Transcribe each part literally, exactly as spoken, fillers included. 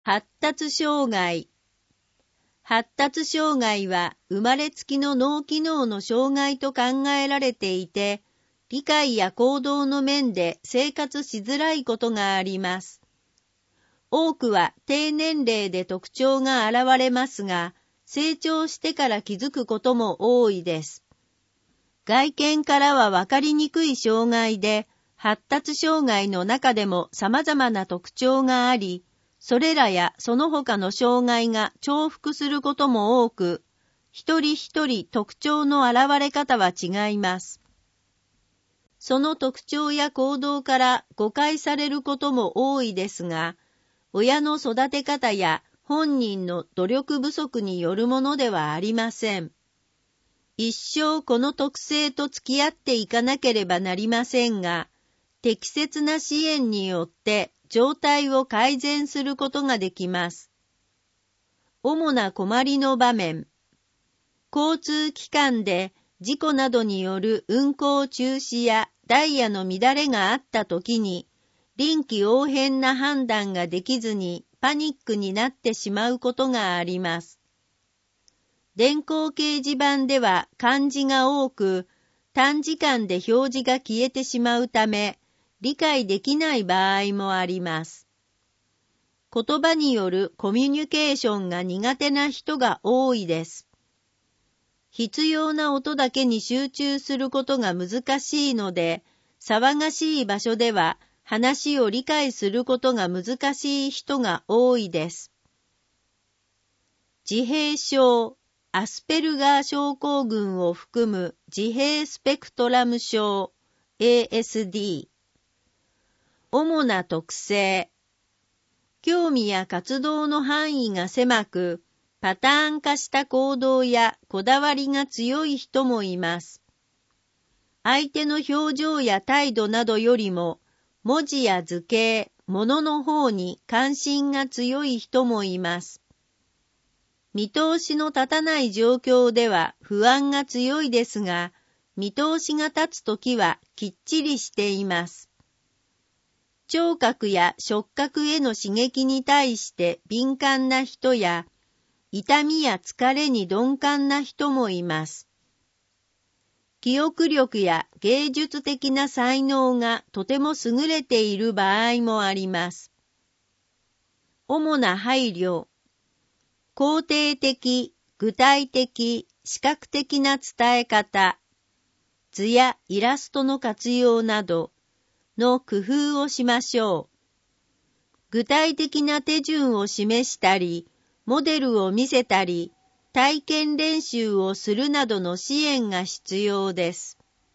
発達障害。発達障害は生まれつきの脳機能の障害と考えられていて、理解や行動の面で生活しづらいことがあります。多くは低年齢で特徴が現れますが、成長してから気づくことも多いです。外見からは分かりにくい障害で、発達障害の中でも様々な特徴があり、それらやその他の障害が重複することも多く、一人一人特徴の現れ方は違います。その特徴や行動から誤解されることも多いですが、親の育て方や本人の努力不足によるものではありません。一生この特性と付き合っていかなければなりませんが、適切な支援によって状態を改善することができます。主な困りの場面。交通機関で事故などによる運行中止やダイヤの乱れがあったときに、臨機応変な判断ができずにパニックになってしまうことがあります。電光掲示板では漢字が多く、短時間で表示が消えてしまうため、理解できない場合もあります。言葉によるコミュニケーションが苦手な人が多いです。必要な音だけに集中することが難しいので、騒がしい場所では話を理解することが難しい人が多いです。自閉症、アスペルガー症候群を含む自閉スペクトラム症、エーエスディー。主な特性。興味や活動の範囲が狭く、パターン化した行動やこだわりが強い人もいます。相手の表情や態度などよりも、文字や図形、物の方に関心が強い人もいます。見通しの立たない状況では不安が強いですが、見通しが立つときはきっちりしています。聴覚や触覚への刺激に対して敏感な人や、痛みや疲れに鈍感な人もいます。記憶力や芸術的な才能がとても優れている場合もあります。主な配慮。肯定的、具体的、視覚的な伝え方、図やイラストの活用などの工夫をしましょう。具体的な手順を示したり、モデルを見せたり、体験練習をするなどの支援が必要です。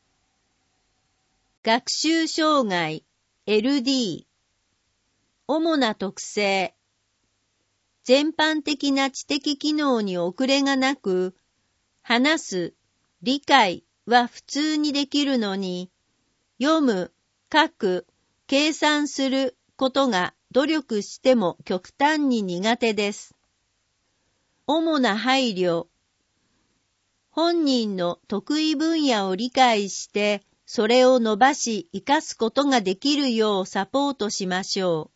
学習障害 エルディー。主な特性。全般的な知的機能に遅れがなく、話す、理解は普通にできるのに、読む、書く、計算することが努力しても極端に苦手です。主な配慮。本人の得意分野を理解して、それを伸ばし生かすことができるようサポートしましょう。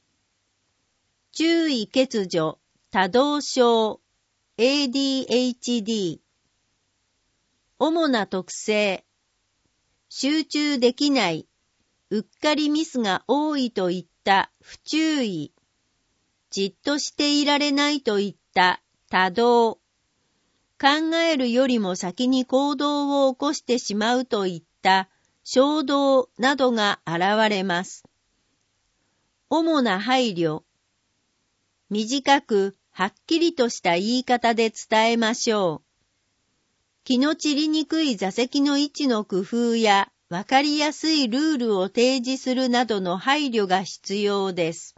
注意欠如、多動症、エーディーエイチディー。主な特性。集中できない、うっかりミスが多いといった不注意、じっとしていられないといった多動、考えるよりも先に行動を起こしてしまうといった衝動などが現れます。主な配慮。短くはっきりとした言い方で伝えましょう。気の散りにくい座席の位置の工夫や分かりやすいルールを提示するなどの配慮が必要です。